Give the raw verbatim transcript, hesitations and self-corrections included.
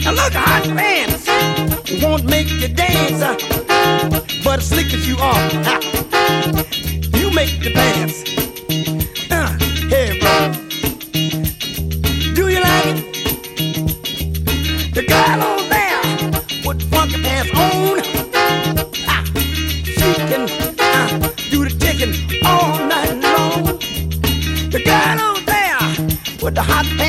Now look, hot pants won't make you dance, uh, but as slick as you are, ha, you make the pants. Uh, hey, bro, do you like it? The girl over there with funky pants on, ha, she can uh, do the ticking all night long. The girl over there with the hot pants